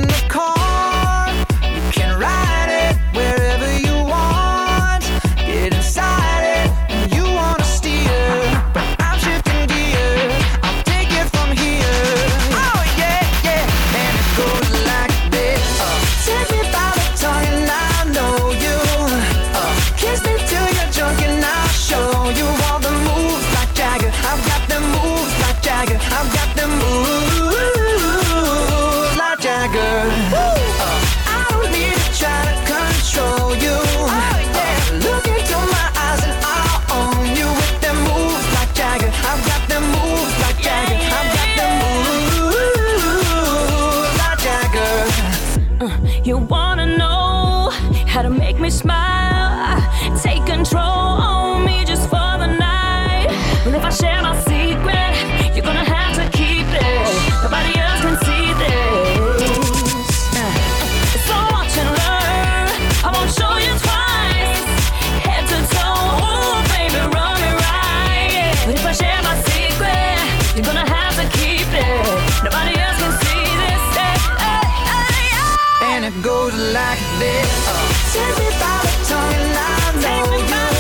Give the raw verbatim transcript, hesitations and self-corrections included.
the car. You can ride it wherever you want. Get inside it and you wanna steer, but I'm shifting gears. I'll take it from here. Oh yeah, yeah, and it goes like this. Uh, take me by the tongue and I know you. Uh, kiss me till you're drunk and I'll show you all the moves like Jagger. I've got the moves like Jagger. I've got the moves like Jagger. Uh, I don't need to try to control you. Oh, yeah. Uh, look into my eyes and I'll own you with them moves like Jagger. I've got them moves like Jagger. I've got them moves like Jagger. Uh, you wanna know how to make me smile? Take control on me just for the night. Well, if I share my secret, you're gonna have to keep it. Nobody else can see this. Uh, so watch and learn. I won't show you twice. Head to toe, ooh, baby, run me right. But if I share my secret, you're gonna have to keep it. Nobody else can see this. Hey, hey, hey, hey. And it goes like this. Uh, take me by the tongue and I know you.